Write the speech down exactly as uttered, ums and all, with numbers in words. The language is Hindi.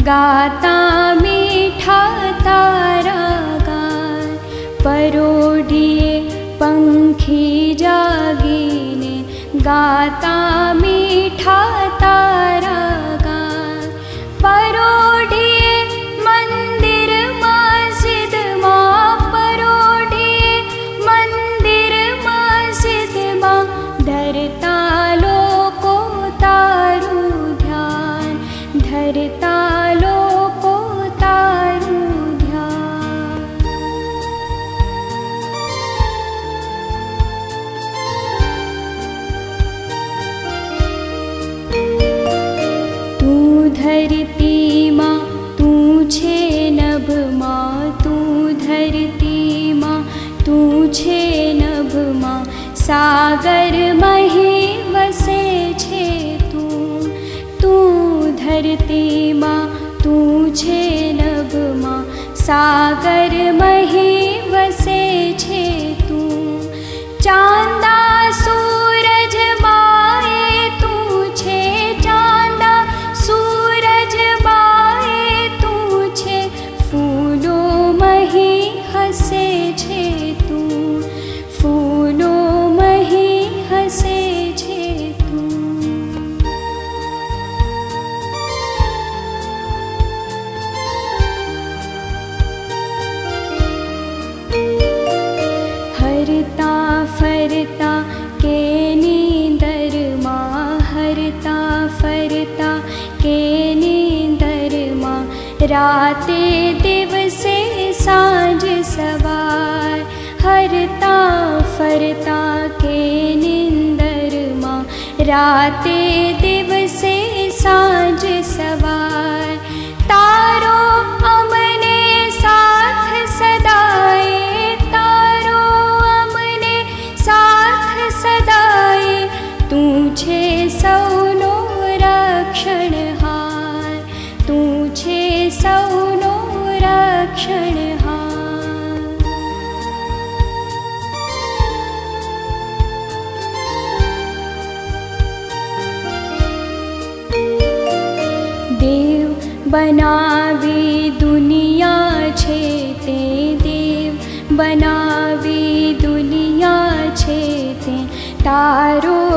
गाता मीठा तारा गान, परोढ़िए पंखी जागीने, गाता मीठा तारा गान, परोढ़िए मंदिर मस्जिद माँ, परोढ़िए मंदिर मस्जिद माँ, धरता लो को तारू ध्यान, धरता लो को तारू ध्यान। तू धरती माँ तू छे नभ माँ, तू धरती माँ तू छे नभ माँ, सागर मही वसे छे तू, तू धरती माँ तू छे नभ माँ, सागर मही वसे छे तू। चांदा सूरज माए तू छे, चांदा सूरज माए तू छे, फूलो मही हसे छे तू, फूलो मही हसे छे तू। हरता फरता के नींदर माँ, हरता फरता के नींदर माँ, राते दिवसे सांझ सवार, हरता फरता के नींदर माँ, राते दिवसे सांझ सवार। तारो अमने साथ सदाए, तारो अमने साथ सदाए, तू छे सौनो रक्षणहार, तू छे सौनो रक्षणहार। देव बनावी दुनिया छे ते, देव बनावी दुनिया छे ते, तारो